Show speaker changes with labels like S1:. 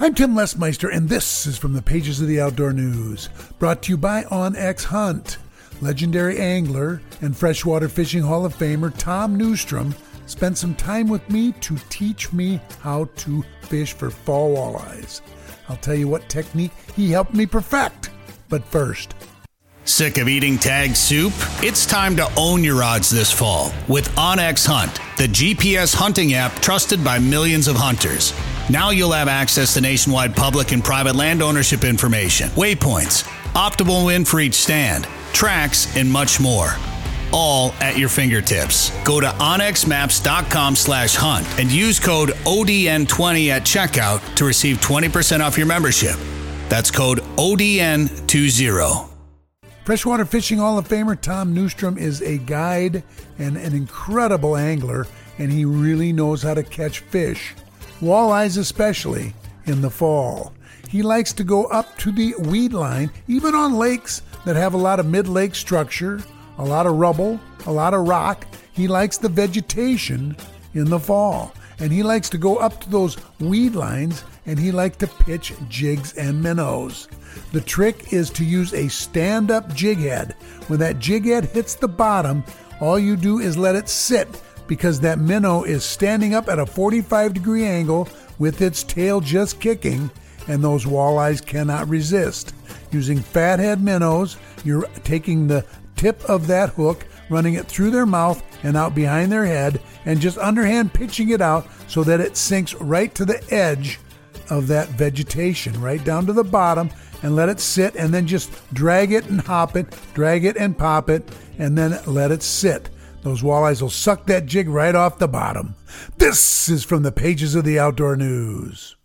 S1: I'm Tim Lesmeister, and this is from the pages of the Outdoor News, brought to you by OnX Hunt. Legendary angler and freshwater fishing Hall of Famer Tom Newstrom spent some time with me to teach me how to fish for fall walleyes. I'll tell you what technique he helped me perfect. But first,
S2: sick of eating tagged soup? It's time to own your odds this fall with OnX Hunt, the GPS hunting app trusted by millions of hunters. Now you'll have access to nationwide public and private land ownership information, waypoints, optimal wind for each stand, tracks, and much more. All at your fingertips. Go to onxmaps.com/hunt and use code ODN20 at checkout to receive 20% off your membership. That's code ODN20.
S1: Freshwater Fishing Hall of Famer Tom Newstrom is a guide and an incredible angler, and he really knows how to catch fish, walleyes especially, in the fall. He likes to go up to the weed line, even on lakes that have a lot of mid-lake structure, a lot of rubble, a lot of rock. He likes the vegetation in the fall, and he likes to go up to those weed lines, and he likes to pitch jigs and minnows. The trick is to use a stand-up jig head. When that jig head hits the bottom, all you do is let it sit, because that minnow is standing up at a 45-degree angle with its tail just kicking, and those walleyes cannot resist. Using fathead minnows, you're taking the tip of that hook, running it through their mouth and out behind their head, and just underhand pitching it out so that it sinks right to the edge of that vegetation, right down to the bottom, and let it sit, and then just drag it and hop it, drag it and pop it, and then let it sit. Those walleyes will suck that jig right off the bottom. This is from the pages of the Outdoor News.